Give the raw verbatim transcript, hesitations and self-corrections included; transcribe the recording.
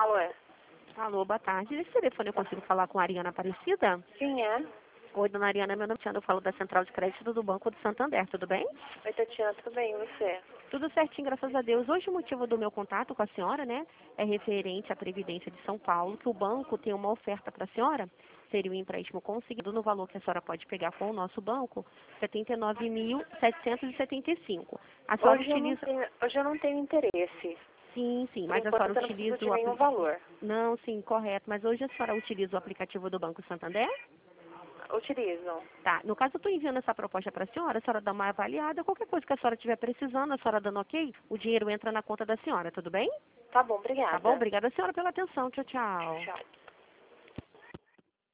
Alô? Alô, boa tarde. Nesse telefone eu consigo falar com a Ariana Aparecida? Quem é? Oi, dona Ariana, meu nome é Tiana, eu falo da Central de Crédito do Banco do Santander, tudo bem? Oi, Tatiana, tudo bem? E você? Tudo certinho, graças a Deus. Hoje o motivo do meu contato com a senhora, né, é referente à Previdência de São Paulo, que o banco tem uma oferta para a senhora, seria um empréstimo conseguido no valor que a senhora pode pegar com o nosso banco, setenta e nove mil setecentos e setenta e cinco. A senhora Hoje eu não utiliza... tenho, hoje eu não tenho interesse. Sim, sim, Por mas a enquanto senhora eu não preciso utiliza de o nenhum aplicativo... valor. Não, sim, correto, mas hoje a senhora utiliza o aplicativo do Banco Santander? Utilizam. Tá, no caso eu estou enviando essa proposta para a senhora, a senhora dá uma avaliada, qualquer coisa que a senhora estiver precisando, a senhora dando ok, o dinheiro entra na conta da senhora, tudo bem? Tá bom, Tá bom? obrigada. Obrigada, senhora, pela atenção. Tchau, tchau. Tchau.